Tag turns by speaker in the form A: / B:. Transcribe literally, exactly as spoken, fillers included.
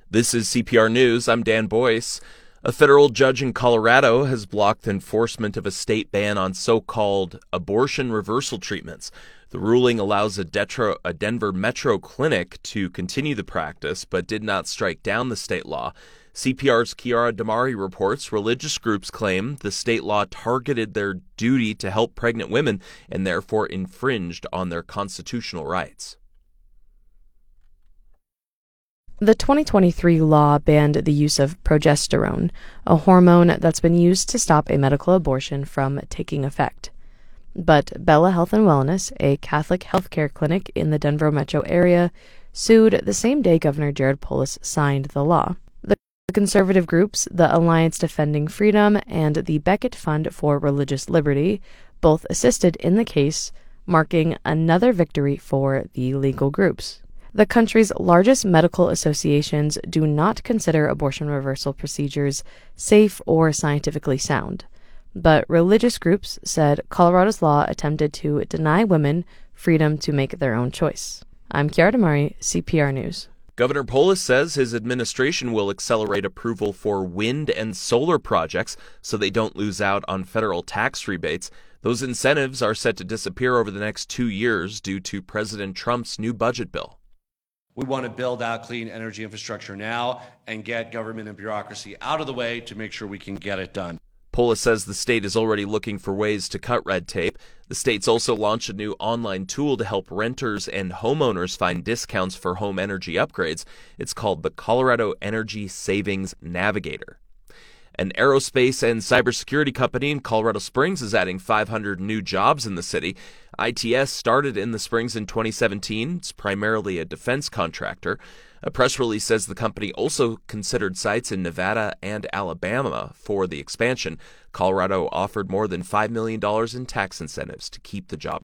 A: This is C P R News. I'm Dan Boyce. A federal judge in Colorado has blocked enforcement of a state ban on so-called abortion reversal treatments. The ruling allows a, Detro, a Denver Metro clinic to continue the practice, but did not strike down the state law. C P R's Kiara Damari reports religious groups claim the state law targeted their duty to help pregnant women and therefore infringed on their constitutional rights.
B: The twenty twenty-three law banned the use of progesterone, a hormone that's been used to stop a medical abortion from taking effect. But Bella Health and Wellness, a Catholic healthcare clinic in the Denver metro area, sued the same day Governor Jared Polis signed the law. The conservative groups, the Alliance Defending Freedom and the Becket Fund for Religious Liberty, both assisted in the case, marking another victory for the legal groups. The country's largest medical associations do not consider abortion reversal procedures safe or scientifically sound, but religious groups said Colorado's law attempted to deny women freedom to make their own choice. I'm Kiara Damari, C P R News.
A: Governor Polis says his administration will accelerate approval for wind and solar projects so they don't lose out on federal tax rebates. Those incentives are set to disappear over the next two years due to President Trump's new budget bill.
C: We want to build out clean energy infrastructure now and get government and bureaucracy out of the way to make sure we can get it done.
A: Polis says the state is already looking for ways to cut red tape. The state's also launched a new online tool to help renters and homeowners find discounts for home energy upgrades. It's called the Colorado Energy Savings Navigator. An aerospace and cybersecurity company in Colorado Springs is adding five hundred new jobs in the city. I T S started in the Springs in twenty seventeen. It's primarily a defense contractor. A press release says the company also considered sites in Nevada and Alabama for the expansion. Colorado offered more than five million dollars in tax incentives to keep the job